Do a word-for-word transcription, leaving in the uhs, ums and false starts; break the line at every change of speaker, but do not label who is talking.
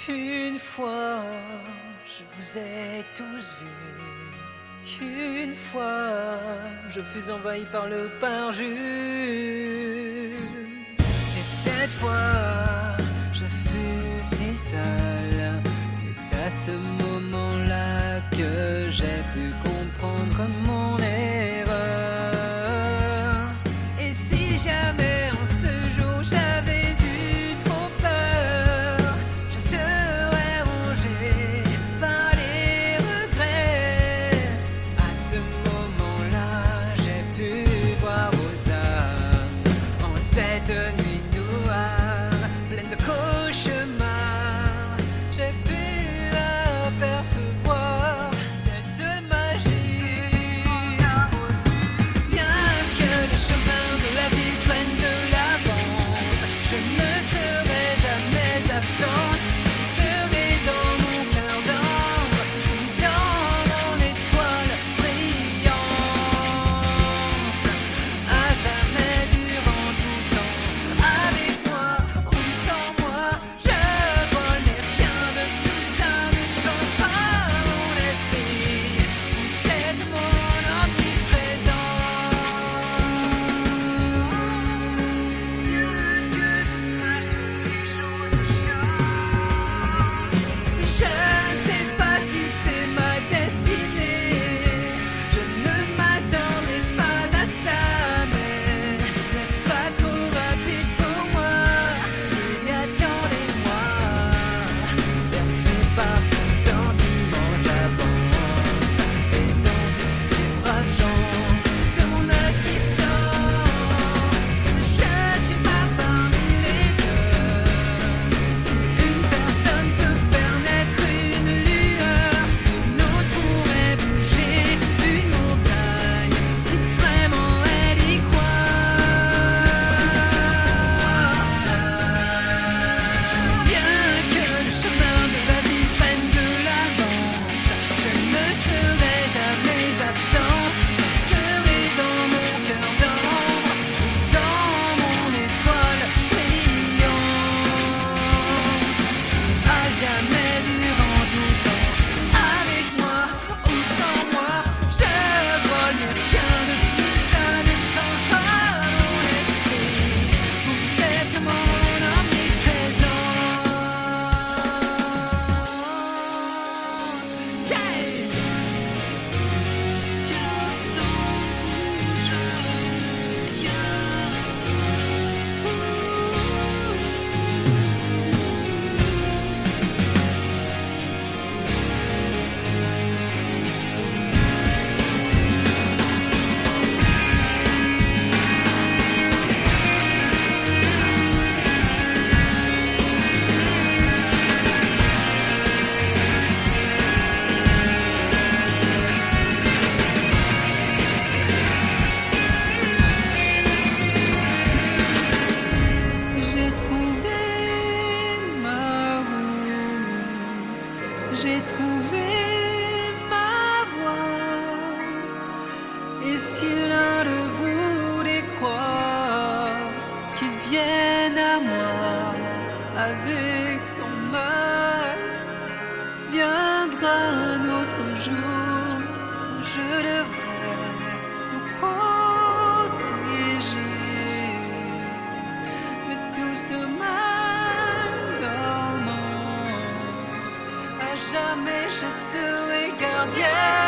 Une fois, je vous ai tous vus. Une fois, je fus envahi par le parjure. Et cette fois, je fus si seul. C'est à ce moment-là que j'ai pu comprendre mon erreur. Et si jamais en ce jour j'avais eu trop peur, je serais rongé par les regrets. À ce moment-là, j'ai pu voir vos âmes en cette nuit noire, pleine de cauchemars. J'ai pu apercevoir cette magie. Bien que le chemin de la vie prenne de l'avance, je ne serai jamais absente. Je serai dans mon cœur d'ambre, dans mon étoile brillante, à jamais durant tout temps. Avec moi ou sans moi, je vole, mais rien de tout ça ne changera mon esprit. Vous êtes mon omniprésence. Bien que je sache que les choses changent, je ne sais pas si c'est ma destinée. Je ne m'attendais pas à ça, mais n'est-ce pas trop rapide pour moi? Et attendez-moi, bercé par ce sentiment, j'avance. Et dans tous ces braves gens de mon assistance, je tue pas parmi les dieux. Si une personne peut faire naître une lueur, une autre pourrait bouger une montagne, si vraiment elle y croit. Bien que le chemin de la vie prenne de l'avance, je ne serai jamais absente. Je serai dans mon cœur d'ambre, dans mon étoile brillante, à jamais durant tout temps. Avec moi ou sans moi, je vole, mais rien de tout ça ne changera mon esprit. Vous êtes mon omniprésence. Yeah! Car sans vous, je suis rien. J'ai trouvé ma route, j'ai trouvé ma voie. Et si l'un de vous décroît, qu'il vienne à moi avec son mal. Viendra un autre jour, je devrais vous protéger de tout ce mal dormant. À jamais je serai gardien.